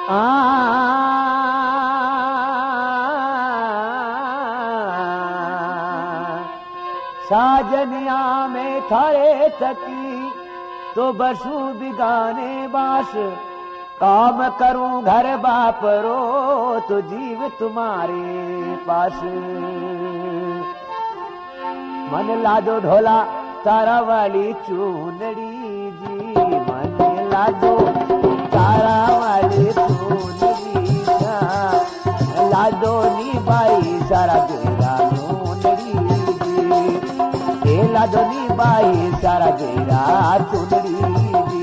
साजनिया में थारे थकी तो बसू बिगाने बास, काम करूं घर बाप रो तो जीव तुम्हारे पास। मन लादो ढोला तारा वाली चूनड़ी जी, मन लादो तारा वाली चूनड़ी, लादो नी बाई सारा बेरा चूनड़ी जी, लादो नी बाई सारा बेरा चूनड़ी जी।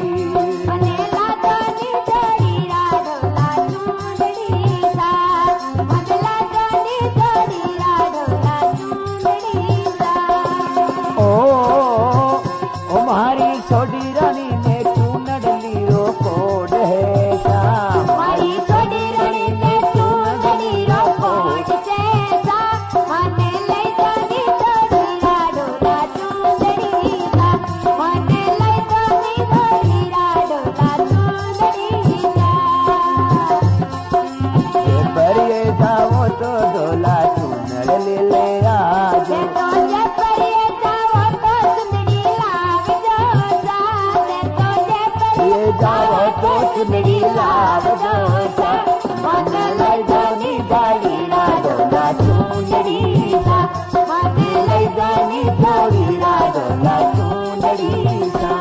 हमारी छोटी रानी ने चूनड़ लीरो कोड है शाम, हमारी छोटी रानी ने चूनड़ लीरो कोड है शाम, मने ले जानी छोटी राडोला चूनड़ी सा, मने ले जानी छोटी राडोला चूनड़ी सा। ये परिये जाओ तो डोला चूनड़ ले ले आज, ये परिये जाओ तो चूनड़ी जाओ तो चुनरी लाव जोसा, मन लई जानी बाली राडोला चूनड़ी सा, मन लई जानी बाली राडोला चूनड़ी सा।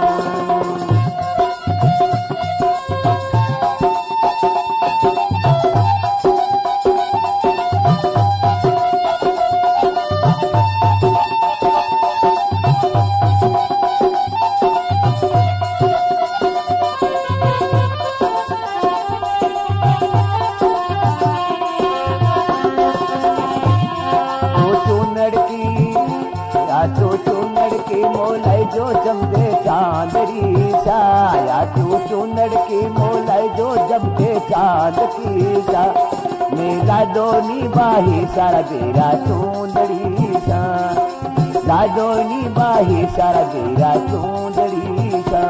तू चूनड़ की मोलाई जो जमदे चांदरी सा, या तू चूनड़ की मोलाई जो जमदे चांद की सा, मेला दोनी बाही सारा बेरा चूनड़ी सा, लादोनी बाही सारा बेरा चूनड़ी सा।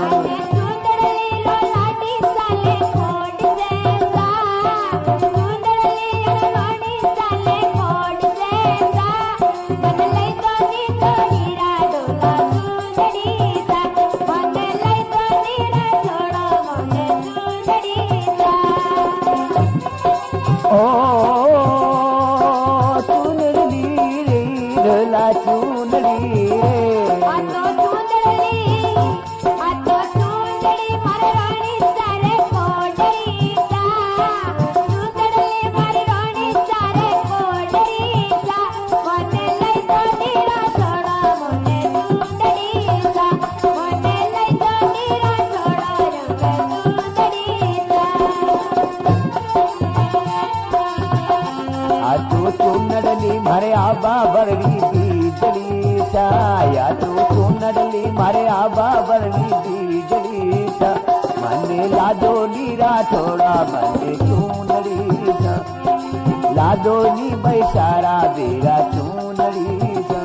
मारे आबा बरड़ी बीजली सा, या तू चूनड़ली मारे आबा बरड़ी बीजली सा, मने लादो नीरा थोड़ा मने चूनड़ी सा, लादो नी बैसारा बेरा चूनड़ी सा।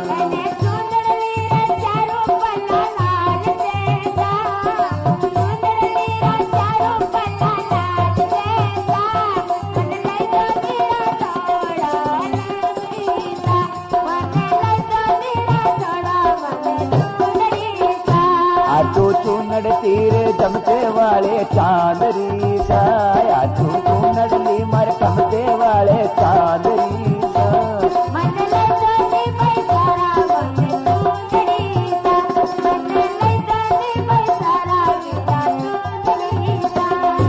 तू चूनड़ तीर जमते वाले चांदरी सा, या तू चूनड़ली मर कमते वाले चांदरी सा, मन ले जानी बैसारा मन चूनड़ी सा, मन ले जानी बैसारा चूनड़ी सा।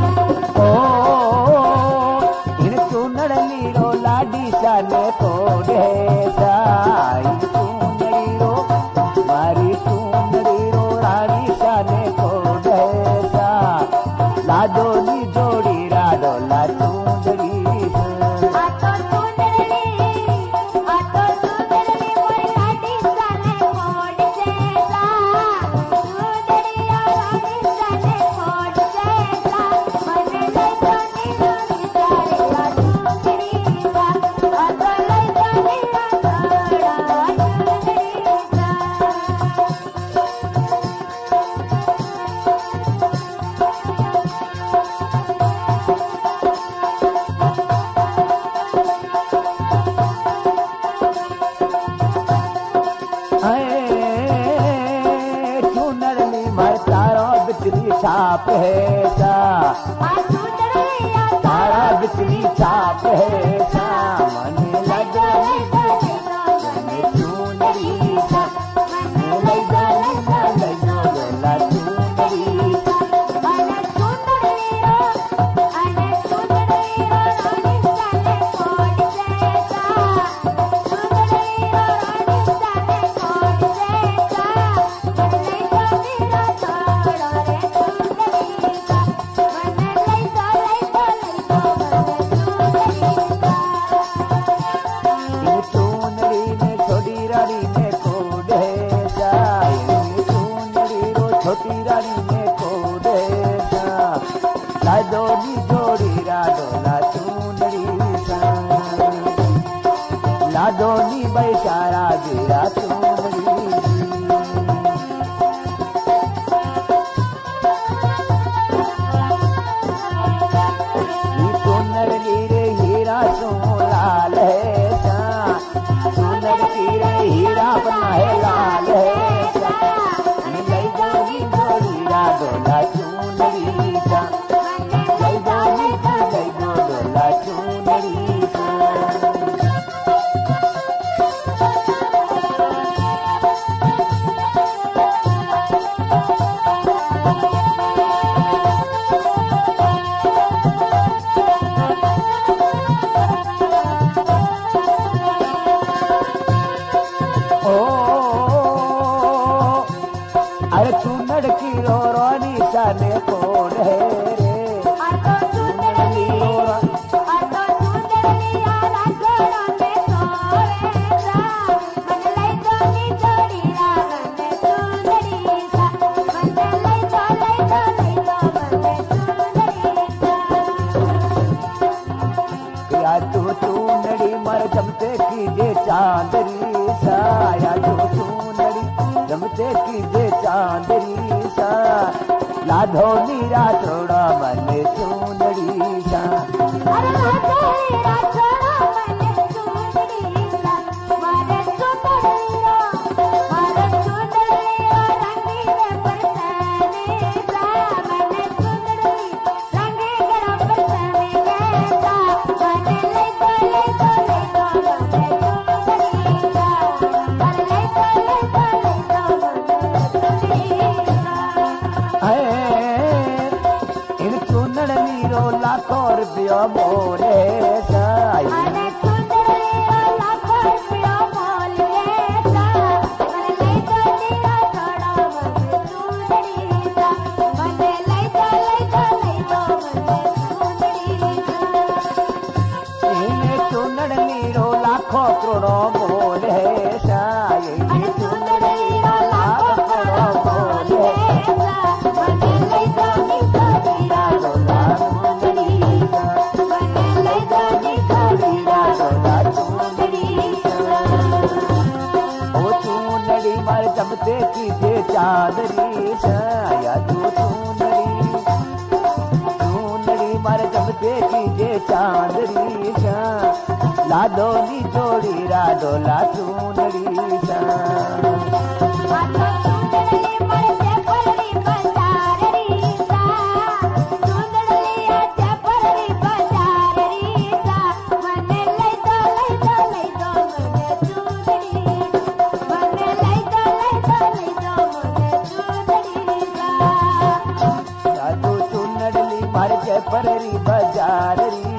ओ इन चूनड़ली रो लाडी सा ने कोड है सा, इन चूनड़ी रो मारी चूनड़ी रो रानी सा ने कोड है सा, लादो नी जोड़ी राडोला चूनड़ी सा। बिचली छाप है सा, तारा बिचली छाप है सा, मन लगा मैंने चुनरी सा, लगा डोला चुनरी सा। छोटी रानी में कोडे लादोनी जोड़ी राडोला चुनरी सा, लादोनी बैशारा गिरा चुनरी। सुनर लीरे हीरा सो लाल है सा, सुनर लीरे हीरा बना है लाल है सा, डोला चुनरी सा, डोला चुनरी सा। अरे चुनड़ की रोनी साने कोड है रे, या तू चुनड़ी मर जमते कीजे चांदरी सा, या तू चुनड़ी जमते कीजे चांदरी सा, लाधो नीरा छोड़ा मन चुनड़ी सा। इन चुनड़ नीरो लाखों रुपया मोरे साई, चुनड़ नीरो लाखों करोड़ों मोल है साई, जमते कीजे चांदरी सा, या तू चुनरी मर जमते कीजे चांदरी सा, लादोनी जोड़ी राडोला चुनरी सा। पररी बाजार री